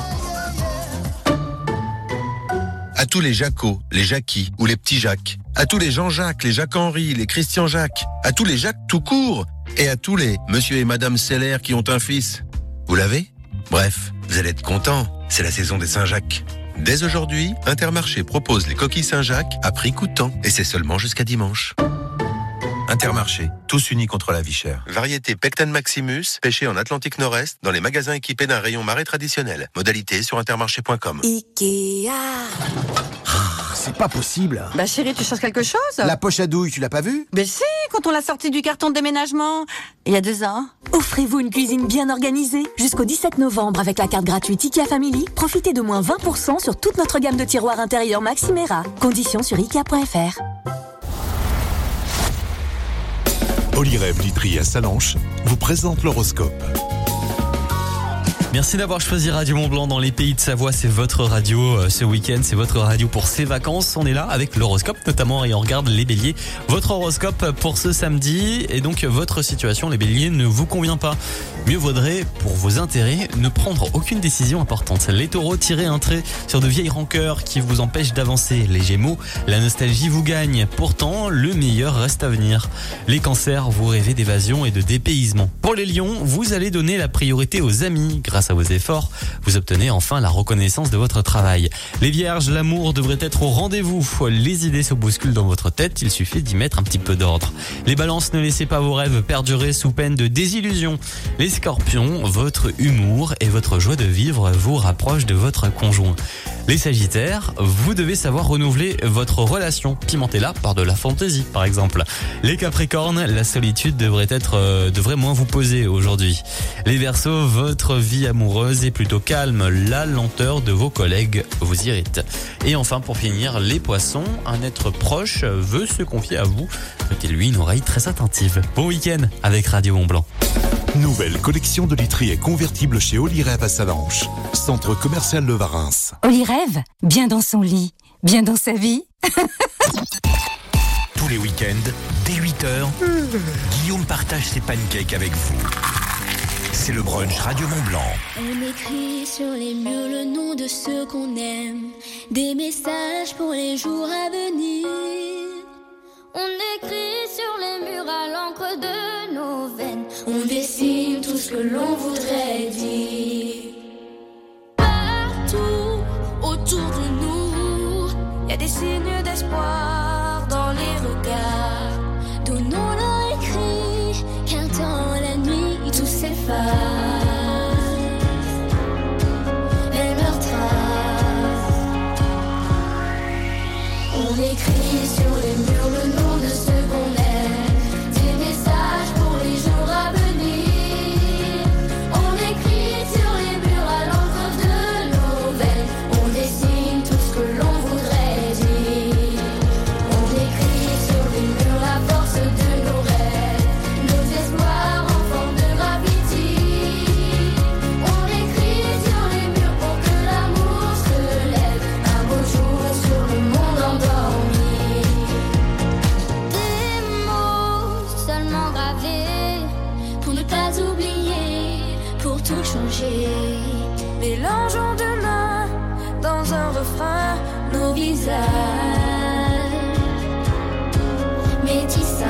À tous les Jaco, les Jackie ou les petits Jacques, à tous les Jean-Jacques, les Jacques-Henri, les Christian-Jacques, à tous les Jacques tout court, et à tous les Monsieur et Madame Seller qui ont un fils. Vous l'avez? Bref, vous allez être contents, c'est la saison des Saint-Jacques. Dès aujourd'hui, Intermarché propose les coquilles Saint-Jacques à prix coûtant. Et c'est seulement jusqu'à dimanche. Intermarché, tous unis contre la vie chère. Variété Pecten Maximus, pêché en Atlantique Nord-Est, dans les magasins équipés d'un rayon marée traditionnel. Modalité sur intermarché point com. Ikea. C'est pas possible. Bah chérie, tu cherches quelque chose? La poche à douille, tu l'as pas vue? Mais si, quand on l'a sortie du carton de déménagement, il y a deux ans. Offrez-vous une cuisine bien organisée. Jusqu'au dix-sept novembre, avec la carte gratuite IKEA Family, profitez de moins vingt pour cent sur toute notre gamme de tiroirs intérieurs Maximera. Conditions sur ikea point f r. Olyrève Litry à Salanches vous présente l'horoscope. Merci d'avoir choisi Radio Mont-Blanc dans les pays de Savoie. C'est votre radio euh, ce week-end, c'est votre radio pour ces vacances. On est là avec l'horoscope notamment et on regarde les béliers. Votre horoscope pour ce samedi et donc votre situation, les béliers, ne vous convient pas. Mieux vaudrait, pour vos intérêts, ne prendre aucune décision importante. Les taureaux, tirez un trait sur de vieilles rancœurs qui vous empêchent d'avancer. Les gémeaux, la nostalgie vous gagne. Pourtant, le meilleur reste à venir. Les cancers, vous rêvez d'évasion et de dépaysement. Pour les lions, vous allez donner la priorité aux amis. Grâce à vos efforts, vous obtenez enfin la reconnaissance de votre travail. Les vierges, l'amour devrait être au rendez-vous. Les idées se bousculent dans votre tête, il suffit d'y mettre un petit peu d'ordre. Les balances, ne laissez pas vos rêves perdurer sous peine de désillusion. Les scorpions, votre humour et votre joie de vivre vous rapprochent de votre conjoint. Les sagittaires, vous devez savoir renouveler votre relation. Pimentez-la par de la fantaisie, par exemple. Les capricornes, la solitude devrait être, euh, devrait moins vous peser aujourd'hui. Les verseaux, votre vie amoureuse est plutôt calme. La lenteur de vos collègues vous irrite. Et enfin, pour finir, les poissons, un être proche veut se confier à vous. Prêtez-lui une oreille très attentive. Bon week-end avec Radio Mont-Blanc. Nouvelle collection de literie convertible chez Olyrève à Salanches, centre commercial de Varins. Olyrève, bien dans son lit, bien dans sa vie. Tous les week-ends, dès huit heures, Guillaume partage ses pancakes avec vous. C'est le brunch Radio Mont-Blanc. On écrit sur les murs le nom de ceux qu'on aime, des messages pour les jours à venir. On écrit sur les murs à l'encre de nos veines, on dessine tout ce que l'on voudrait dire. Partout autour de nous, y a des signes d'espoir dans les regards. Donnons-leur écrit, qu'un temps la nuit tout s'efface. Et leur trace, on écrit sur les murs le nom de ceux qu'on aime, des messages pour les jours à venir. On écrit sur les murs à l'encre de nos veines, on dessine tout ce que l'on voudrait dire. On écrit sur les murs la force de nos rêves, nos espoirs en forme de graffiti. On écrit sur les murs pour que l'amour se lève un beau jour sur le monde endormi. Des mots seulement gravés pour ne pas oublier, pour tout changer. Mélangeons demain dans un refrain nos visages métissages.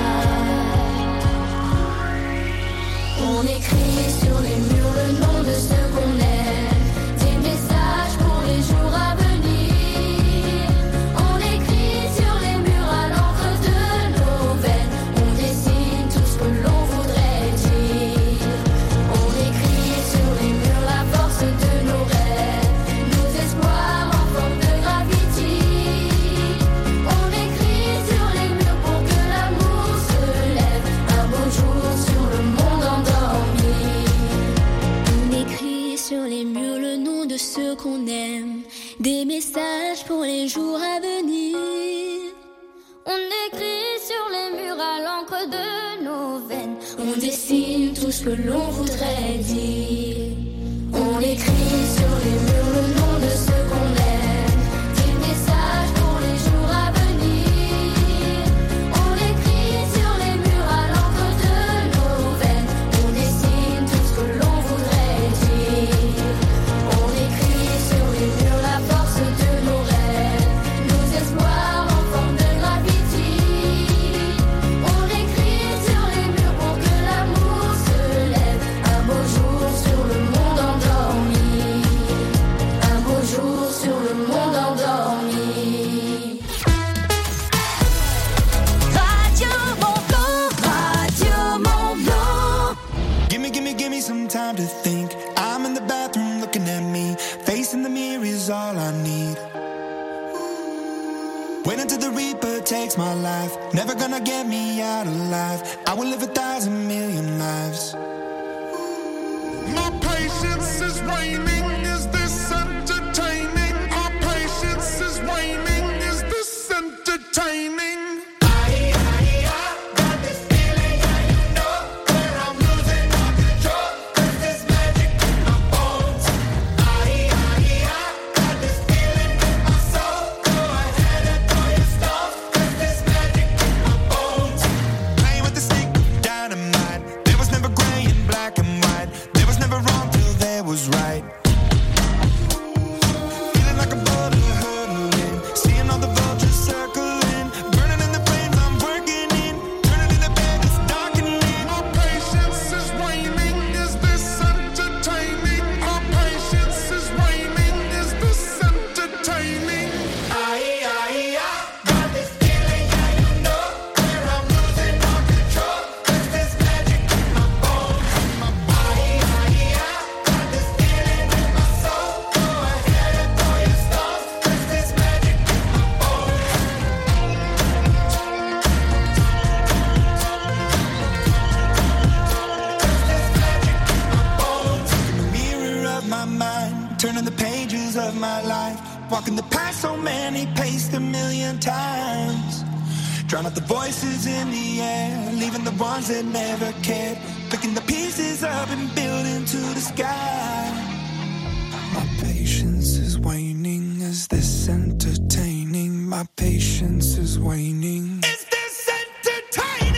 On écrit sur les murs le nom de ceux qu'on aime, des messages pour les jours à venir. On écrit sur les murs à l'encre de nos veines, on dessine tout ce que l'on voudrait dire. On écrit sur les murs la force de nos rêves, nos espoirs en forme de graffiti. On écrit sur les murs pour que l'amour se lève un beau jour sur le monde endormi. On écrit sur les murs le nom de ceux qu'on aime, des messages pour les jours à venir. On écrit sur les murs à l'encre de nos veines, on dessine tout ce que l'on voudrait dire. On écrit sur les murs le nom de ceux qu'on aime, des messages pour les jours à venir. On écrit sur les murs à l'encre de nos veines, on dessine tout ce que l'on voudrait dire. On écrit sur les murs la force de nos rêves, nos espoirs en forme de graffiti. On écrit sur les murs pour que l'amour se lève un beau jour sur le monde endormi. is all I need. Wait until the Reaper takes my life. Never gonna get me out alive. I will live a thousand million lives. My patience is waning. Is this entertaining? My patience is waning. Is this entertaining? Walking the path so many paced a million times. Drown out the voices in the air, leaving the ones that never cared. Picking the pieces up and building to the sky. My patience is waning. Is this entertaining? My patience is waning. Is this entertaining?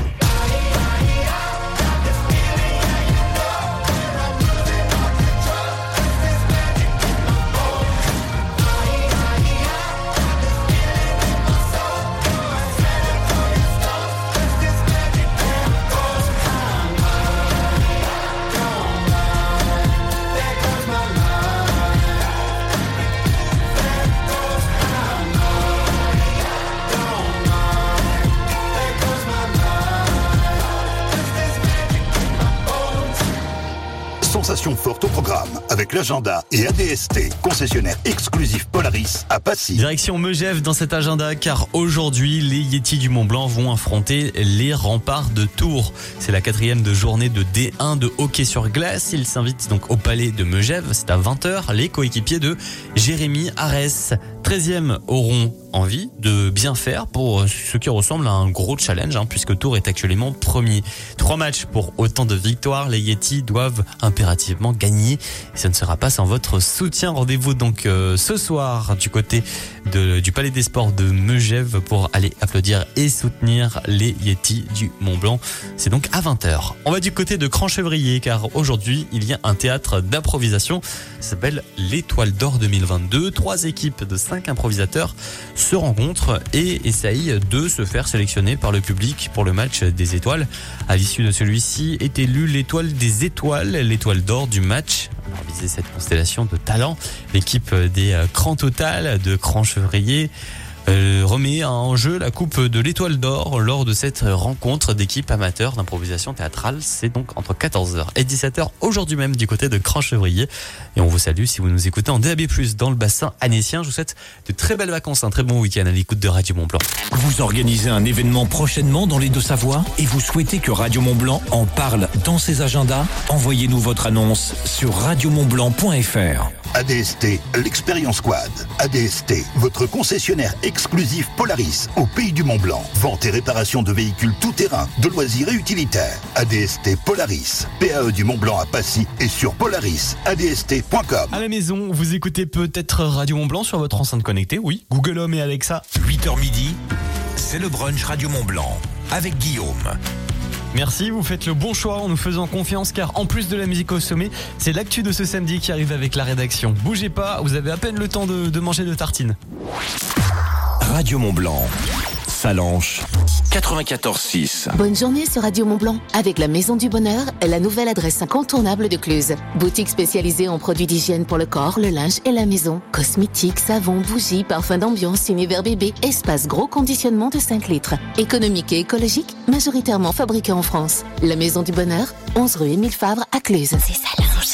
Sensation forte au programme avec l'agenda et A D S T, concessionnaire exclusif Polaris à Passy. Direction Megève dans cet agenda car aujourd'hui les Yétis du Mont Blanc vont affronter les Remparts de Tours. C'est la quatrième de journée de D un de hockey sur glace. Ils s'invitent donc au palais de Megève. C'est à vingt heures. Les coéquipiers de Jérémy Arès. treizième auront envie de bien faire pour ce qui ressemble à un gros challenge hein, puisque Tours est actuellement premier. Trois matchs pour autant de victoires. Les Yétis doivent impérativement gagner. Et ça ne sera pas sans votre soutien. Rendez-vous donc euh, ce soir du côté de, du Palais des Sports de Megève pour aller applaudir et soutenir les Yétis du Mont Blanc. C'est donc à vingt heures. On va du côté de Cran-Chevrier car aujourd'hui il y a un théâtre d'improvisation. Ça s'appelle l'Étoile d'Or deux mille vingt-deux. Trois équipes de cinq improvisateurs se rencontrent et essayent de se faire sélectionner par le public pour le match des étoiles. À l'issue de celui-ci est élue l'étoile des étoiles, l'étoile d'or du match. Alors, visez cette constellation de talents. L'équipe des Crans Total de Cran-Chevrier Euh, remet en jeu la coupe de l'Étoile d'Or lors de cette rencontre d'équipes amateurs d'improvisation théâtrale. C'est donc entre quatorze heures et dix-sept heures aujourd'hui même du côté de Cran-Chevrier. Et on vous salue si vous nous écoutez en D A B plus, dans le bassin annécien. Je vous souhaite de très belles vacances, un très bon week-end à l'écoute de Radio Mont Blanc. Vous organisez un événement prochainement dans les Deux-Savoies et vous souhaitez que Radio Mont Blanc en parle dans ses agendas? Envoyez-nous votre annonce sur radio mont blanc point f r. A D S T, l'Expérience Squad. A D S T, votre concessionnaire exclusif Polaris au pays du Mont Blanc. Vente et réparation de véhicules tout-terrain, de loisirs et utilitaires. A D S T Polaris, P A E du Mont Blanc à Passy et sur polaris a d s t point com. À la maison, vous écoutez peut-être Radio Mont Blanc sur votre enceinte connectée, oui. Google Home et Alexa. huit heures midi, c'est le brunch Radio Mont Blanc avec Guillaume. Merci, vous faites le bon choix en nous faisant confiance car en plus de la musique au sommet, c'est l'actu de ce samedi qui arrive avec la rédaction. Bougez pas, vous avez à peine le temps de, de manger de tartines. Radio Mont Blanc, Salanches, quatre-vingt-quatorze six. Bonne journée sur Radio Mont Blanc avec la Maison du Bonheur, la nouvelle adresse incontournable de Cluse. Boutique spécialisée en produits d'hygiène pour le corps, le linge et la maison. Cosmétiques, savons, bougies, parfums d'ambiance, univers bébé, espace gros conditionnement de cinq litres. Économique et écologique, majoritairement fabriqué en France. La Maison du Bonheur, onze rue Émile Favre à Cluse. C'est Salanches, Salanches.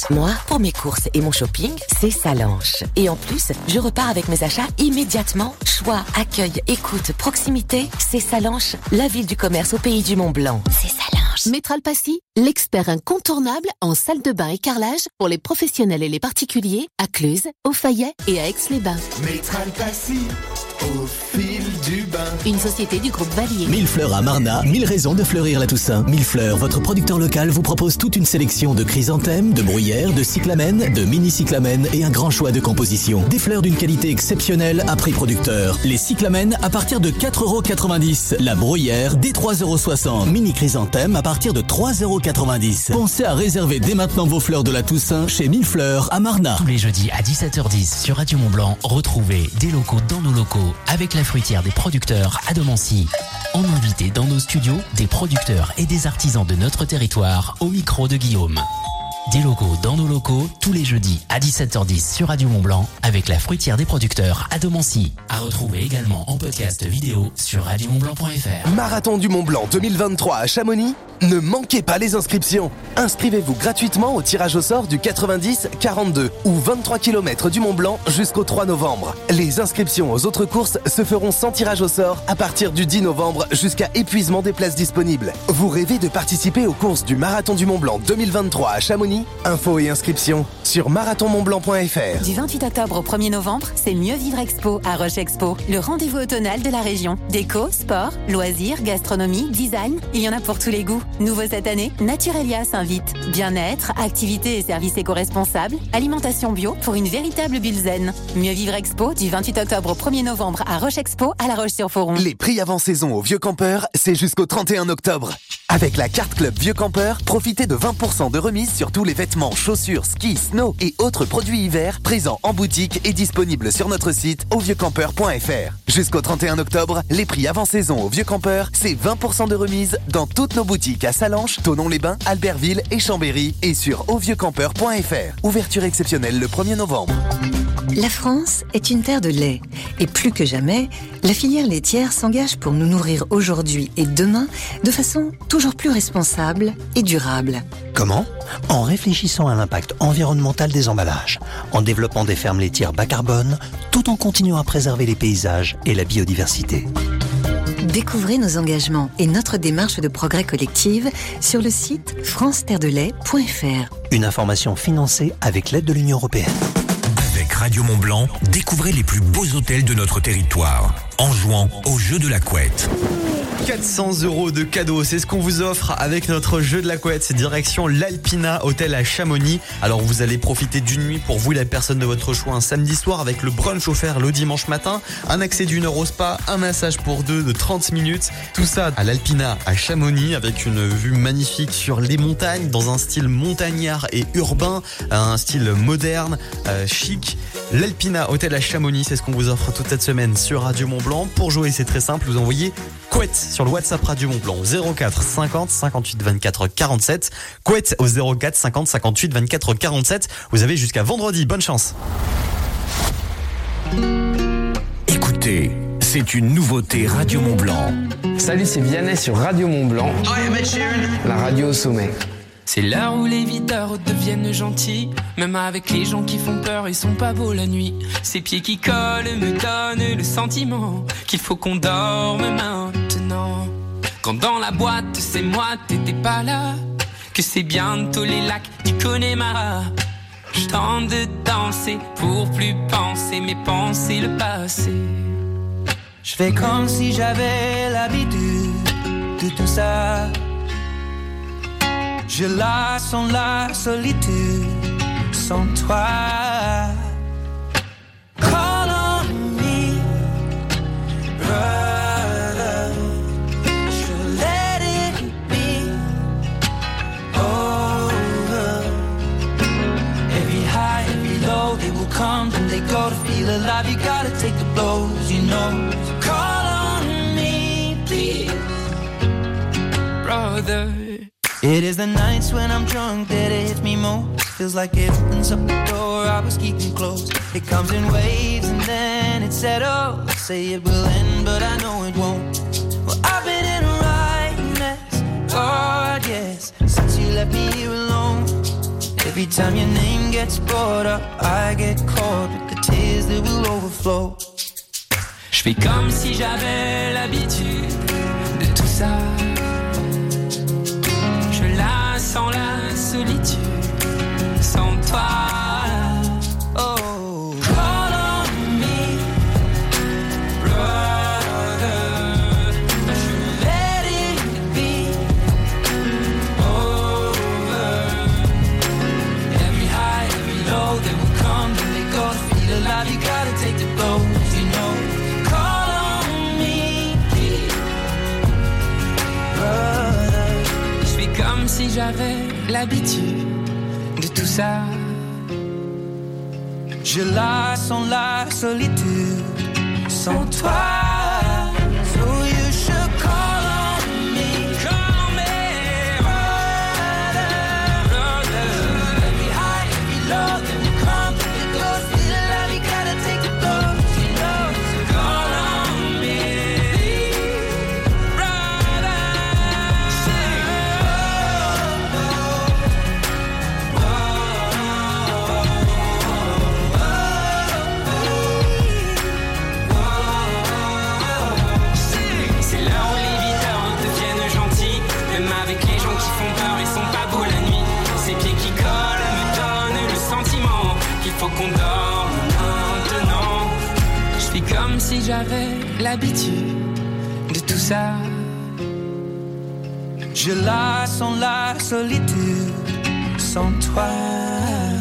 Moi, pour mes courses et mon shopping, c'est Salanche. Et en plus, je repars avec mes achats immédiatement. Choix, accueil, écoute, proximité, c'est Salanche, la ville du commerce au pays du Mont-Blanc. C'est Salanche. Métral Passy, l'expert incontournable en salle de bain et carrelage pour les professionnels et les particuliers à Cluse, au Fayet et à Aix-les-Bains. Métral Passy, au fil du bain. Une société du groupe Valier. Mille fleurs à Marna, mille raisons de fleurir la Toussaint. Mille fleurs, votre producteur local vous propose toute une sélection de chrysanthèmes, de bruyères, de cyclamènes, de mini-cyclamènes et un grand choix de compositions. Des fleurs d'une qualité exceptionnelle à prix producteur. Les cyclamènes à partir de quatre euros quatre-vingt-dix. La bruyère dès trois euros soixante. Mini-chrysanthème à partir de trois euros quatre-vingt-dix. Pensez à réserver dès maintenant vos fleurs de la Toussaint chez Mille fleurs à Marna. Tous les jeudis à dix-sept heures dix sur Radio Mont-Blanc, retrouvez des locaux dans nos locaux avec la fruitière des producteurs à Domancy. On invite dans nos studios des producteurs et des artisans de notre territoire au micro de Guillaume. Des locaux dans nos locaux tous les jeudis à dix-sept heures dix sur Radio Mont-Blanc avec la fruitière des producteurs à Domancy. À retrouver également en podcast vidéo sur radio mont blanc point f r. Marathon du Mont-Blanc deux mille vingt-trois à Chamonix. Ne manquez pas les inscriptions. Inscrivez-vous gratuitement au tirage au sort du quatre-vingt-dix quarante-deux ou vingt-trois kilomètres du Mont-Blanc jusqu'au trois novembre. Les inscriptions aux autres courses se feront sans tirage au sort à partir du dix novembre jusqu'à épuisement des places disponibles. Vous rêvez de participer aux courses du Marathon du Mont-Blanc deux mille vingt-trois à Chamonix? Infos et inscriptions sur marathon mont blanc point f r. Du vingt-huit octobre au premier novembre, c'est Mieux Vivre Expo à Roche Expo, le rendez-vous automnal de la région. Déco, sport, loisirs, gastronomie, design, il y en a pour tous les goûts. Nouveau cette année, Naturelia s'invite. Bien-être, activités et services éco-responsables, alimentation bio pour une véritable bulle zen. Mieux Vivre Expo du vingt-huit octobre au premier novembre à Roche Expo à La Roche-sur-Foron. Les prix avant saison au Vieux Campeur, c'est jusqu'au trente et un octobre. Avec la carte Club Vieux Campeur, profitez de vingt pour cent de remise sur tous les vêtements, chaussures, skis, snow et autres produits hiver présents en boutique et disponibles sur notre site au vieux campeur point f r. Jusqu'au trente et un octobre, les prix avant saison au Vieux Campeur, c'est vingt pour cent de remise dans toutes nos boutiques à Salanches, Thonon-les-Bains, Albertville et Chambéry et sur au vieux campeur point f r. Ouverture exceptionnelle le premier novembre. La France est une terre de lait. Et plus que jamais, la filière laitière s'engage pour nous nourrir aujourd'hui et demain de façon toujours plus responsable et durable. Comment ? En réfléchissant à l'impact environnemental des emballages, en développant des fermes laitières bas carbone, tout en continuant à préserver les paysages et la biodiversité. Découvrez nos engagements et notre démarche de progrès collective sur le site france terre de lait point f r. Une information financée avec l'aide de l'Union européenne. Avec Radio Mont-Blanc, découvrez les plus beaux hôtels de notre territoire en jouant au jeu de la couette. quatre cents euros de cadeaux, c'est ce qu'on vous offre avec notre jeu de la couette. C'est direction l'Alpina Hôtel à Chamonix. Alors vous allez profiter d'une nuit pour vous et la personne de votre choix un samedi soir avec le brunch offert le dimanche matin, un accès d'une heure au spa, un massage pour deux de trente minutes. Tout ça à l'Alpina à Chamonix avec une vue magnifique sur les montagnes dans un style montagnard et urbain, un style moderne, euh, chic. L'Alpina Hôtel à Chamonix, c'est ce qu'on vous offre toute cette semaine sur Radio Mont-Blanc. Pour jouer, c'est très simple, vous envoyez couette sur le WhatsApp Radio Mont-Blanc au zéro quatre cinquante cinquante-huit vingt-quatre quarante-sept. Couette au zéro quatre cinquante cinquante-huit vingt-quatre quarante-sept. Vous avez jusqu'à vendredi. Bonne chance. Écoutez, c'est une nouveauté Radio Mont-Blanc. Salut, c'est Vianney sur Radio Mont-Blanc. La radio au sommet. C'est l'heure où les videurs deviennent gentils. Même avec les gens qui font peur, ils sont pas beaux la nuit. Ces pieds qui collent me donnent le sentiment qu'il faut qu'on dorme maintenant. Quand dans la boîte, c'est moi, t'étais pas là. Que c'est bientôt les lacs du Connemara. Je tente de danser pour plus penser, mais penser le passé. Je fais comme si j'avais l'habitude de tout ça. Je la sens la solitude sans toi. Call on me, brother. Je let it be over. Every high, every low, they will come and they go. To feel alive, you gotta take the blows, you know. Call on me, please, brother. It is the nights when I'm drunk that it hits me most. Feels like it opens up the door I was keeping closed. It comes in waves and then it settles. Say it will end, but I know it won't. Well, I've been in a right mess, God, yes, since you left me here alone. If Every time your name gets brought up, I get caught with the tears that will overflow. Je fais comme si j'avais l'habitude de tout ça. Je la sens la solitude sans toi. Oh, call on me, brother. Je let it be over. Every high, every low, they will come, then they go. To feel alive, you gotta take the blows, you know. Call on me, brother. Je fais comme si j'avais l'habitude de tout ça. Je la sens la solitude sans toi. So you should call on me, call on me, brother, brother. Every high, every low, then we come, then we go. Still alive, you gotta take the blows, you know. So call on me, brother. C'est là où les videurs deviennent gentils, même avec les gens qui font peur, ils sont pas beaux la nuit. Ces pieds qui collent me donnent le sentiment qu'il faut qu'on dorme maintenant. Je fais comme si j'avais l'habitude de tout ça. je la sens la solitude sans toi.